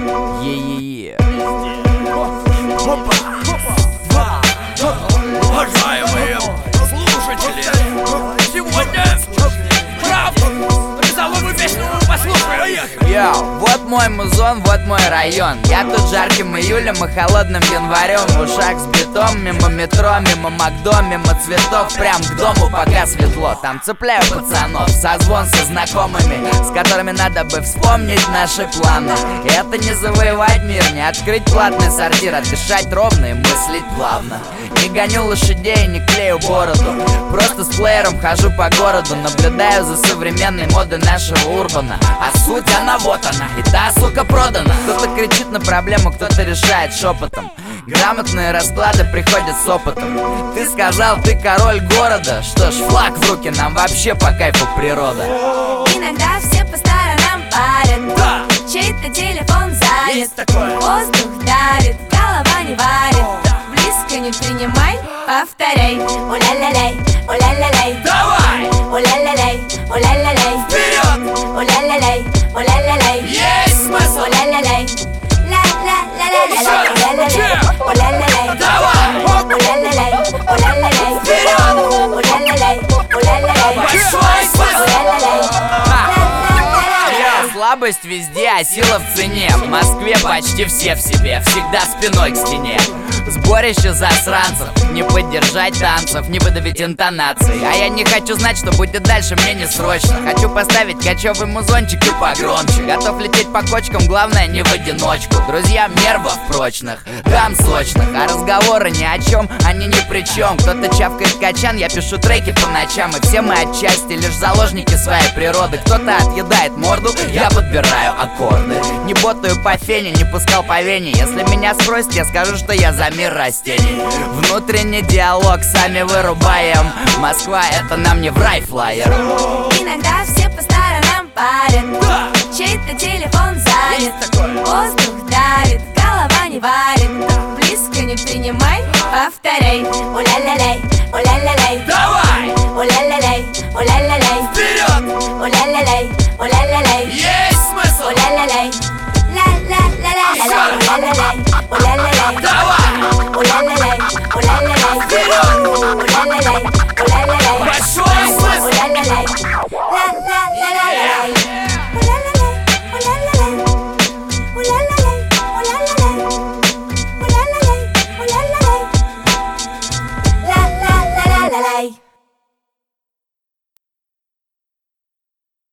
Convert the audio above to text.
Е-е-е. Уважаемые слушатели, сегодня призовую песню послушаем. Йоу, вот мой музон, вот мой район. Я тут жарким июлем и холодным январем. В ушах с битом, мимо метро, мимо Макдо, мимо цветов, прям к дому, пока светло. Там цепляю пацанов, созвон со знакомыми, с которыми надо бы вспомнить наши планы. И это не завоевать мир, не открыть платный сортир, а дышать ровно и мыслить плавно. Не гоню лошадей, не клею бороду, просто с плеером хожу по городу, наблюдаю за современной модой нашего урбана. А суть она вот она, и та сука продана. Кто-то кричит на проблему, кто-то решает шепотом. Грамотные расклады приходят с опытом. Ты сказал, ты король города. Что ж, флаг в руки, нам вообще по кайфу природа. Иногда все по сторонам парят, чей-то телефон занят, воздух давит, голова не варит. Близко не принимай, повторяй. О-ля-ля-лей, о-ля-ля-лей, Давай! о-ля-ля-лей, о-ля-ля-лей, Вперед! о-ля-ля-лей, о-ля-ля-лей, Есть смысл! о-ля-ля-лей, ля-ля-ля-ля-ля-ля, о-ля-ля-лей, о-ля-ля-лей, Давай! о-ля-ля-лей, о-ля-ля-лей, Вперед! о-ля-ля-лей, о-ля-ля-лей, Большой смысл! о-ля-ля-лей. Слабость везде, а сила в цене. В Москве почти все в себе, всегда спиной к стене. Сборище засранцев, не поддержать танцев, не выдавить интонации. А я не хочу знать, что будет дальше, мне не срочно. Хочу поставить кочевый музончик и погромче. Готов лететь по кочкам, главное не в одиночку. Друзьям нервов прочных, дам сочных. А разговоры ни о чем, они ни при чем. Кто-то чавкает качан, я пишу треки по ночам. И все мы отчасти лишь заложники своей природы. Кто-то отъедает морду, я подбираю аккорды. Не ботаю по фене, не пускал по вене. Если меня спросят, я скажу, что я за мир растений. Внутренний диалог сами вырубаем. Москва — это нам не в рай флайер. Иногда все по сторонам парят, чей-то телефон занят, воздух давит, голова не варит. Близко не принимай, повторяй. О-ля-ля-лей, о-ля-ля-лей, Давай! о-ля-ля-лей, о-ля-ля-лей, Вперед! о-ля-ля-лей, о-ля-ля-лей, Есть смысл! о-ля-ля-лей, ля-ля-ля-ля-ля-ля, о-ля-ля-лей, о-ля-ля-лей, Давай! о-ля-ля-лей, о-ля-ля-лей, Вперед! о-ля-ля-лей, о-ля-ля-лей, Большой смысл! о-ля-ля-лей, ля-ля-ля-ля-ля.